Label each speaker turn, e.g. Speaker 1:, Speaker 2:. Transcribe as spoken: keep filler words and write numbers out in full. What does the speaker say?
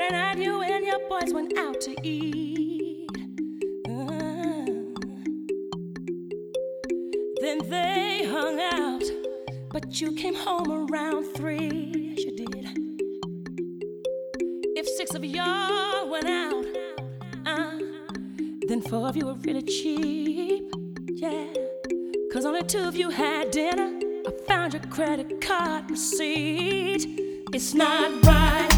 Speaker 1: night you and your boys went out to eat. Uh, then they hung out, but you came home around three. Yes, you did. If six of y'all went out, uh, then four of you were really cheap. Yeah, cause only two of you had dinner. I found your credit card receipt. It's not right.